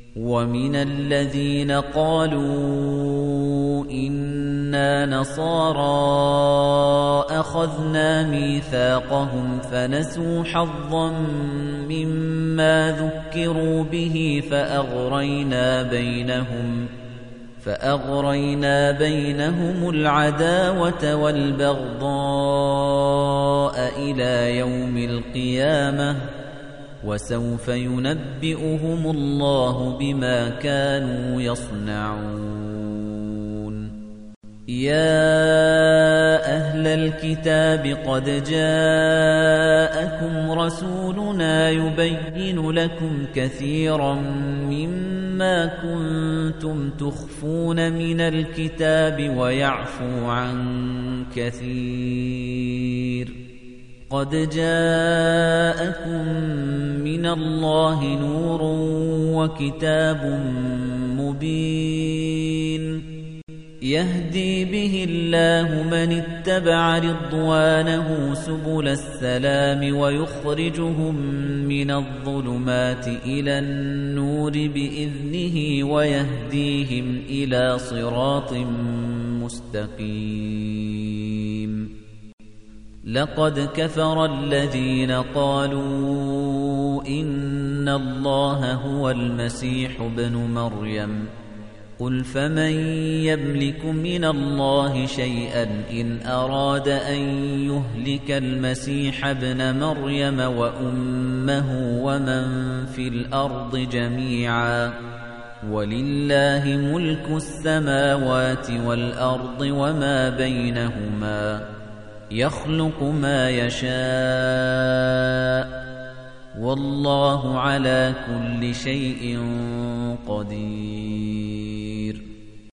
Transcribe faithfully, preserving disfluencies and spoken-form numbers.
وَمِنَ الَّذِينَ قَالُوا إِنَّا نَصَارَىٰ أَخَذْنَا مِيثَاقَهُمْ فَنَسُوا حَظًّا مِّمَّا ذُكِّرُوا بِهِ فَأَغْرَيْنَا بَيْنَهُمْ فَأَغْرَيْنَا بَيْنَهُمُ الْعَدَاوَةَ وَالْبَغْضَاءَ إِلَى يَوْمِ الْقِيَامَةِ وَسَوْفَ يُنَبِّئُهُمُ اللَّهُ بِمَا كَانُوا يَصْنَعُونَ يَا أَهْلَ الْكِتَابِ قَدْ جَاءَكُمْ رَسُولُنَا يُبَيِّنُ لَكُمْ كَثِيرًا مِّمَّا كُنتُمْ تُخْفُونَ مِنَ الْكِتَابِ وَيَعْفُو عَن كَثِيرٍ قَدْ جَاءَكُم مِّنَ اللَّهِ نُورٌ وَكِتَابٌ مُّبِينٌ يَهْدِي بِهِ اللَّهُ مَنِ اتَّبَعَ رِضْوَانَهُ سُبُلَ السَّلَامِ وَيُخْرِجُهُم مِّنَ الظُّلُمَاتِ إِلَى النُّورِ بِإِذْنِهِ وَيَهْدِيهِمْ إِلَى صِرَاطٍ مُّسْتَقِيمٍ لَقَدْ كَفَرَ الَّذِينَ قَالُوا إِنَّ اللَّهَ هُوَ الْمَسِيحُ ابْنُ مَرْيَمَ قُلْ فَمَن يَمْلِكُ مِنَ اللَّهِ شَيْئًا إِنْ أَرَادَ أَن يُهْلِكَ الْمَسِيحَ ابْنَ مَرْيَمَ وَأُمَّهُ وَمَن فِي الْأَرْضِ جَمِيعًا وَلِلَّهِ مُلْكُ السَّمَاوَاتِ وَالْأَرْضِ وَمَا بَيْنَهُمَا يَخْلُقُ مَا يَشَاءُ وَاللَّهُ عَلَى كُلِّ شَيْءٍ قَدِيرٌ